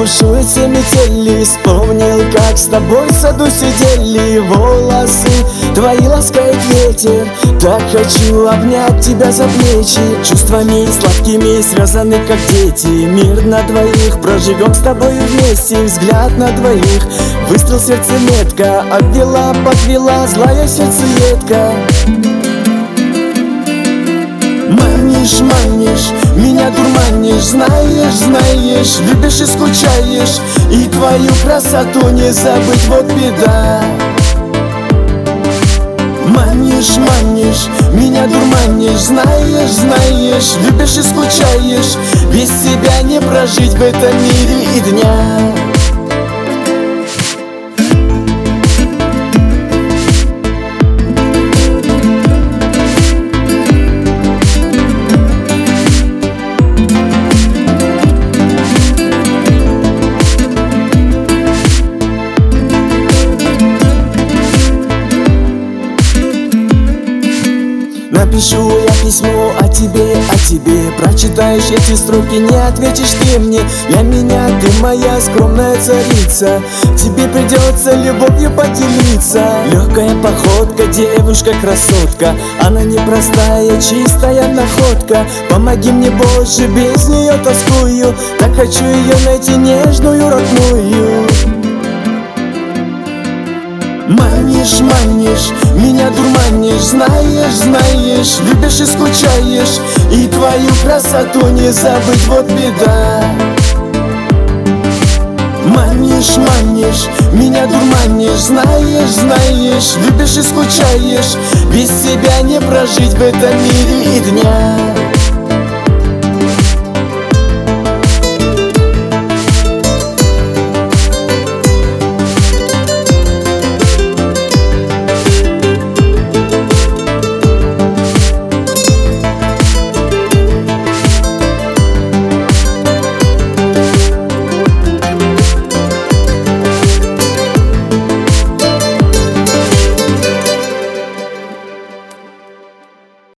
Бушуете метели, вспомнил, как с тобой в саду сидели. Волосы твои ласкает ветер, так хочу обнять тебя за плечи. Чувствами сладкими связаны, как дети. Мир на двоих проживем с тобой вместе. Взгляд на двоих, выстрел в сердце метка. Обвела, подвела, злая сердцеедка. Манишь, манишь, меня дурманишь. Знаешь, знаешь, любишь и скучаешь. И твою красоту не забыть, вот беда. Манишь, манишь, меня дурманишь. Знаешь, знаешь, любишь и скучаешь. Без тебя не прожить в этом мире и дня. Напишу я письмо о тебе, прочитаешь эти строки, не ответишь ты мне. Для меня ты моя скромная царица, тебе придется любовью поделиться. Легкая походка, девушка-красотка, она непростая, чистая находка. Помоги мне, Боже, без нее тоскую, так хочу ее найти нежную, родную. Манишь, манишь, меня дурманишь. Знаешь, знаешь, любишь и скучаешь. И твою красоту не забыть, вот беда. Манишь, манишь, меня дурманишь. Знаешь, знаешь, любишь и скучаешь. Без тебя не прожить в этом мире и дня.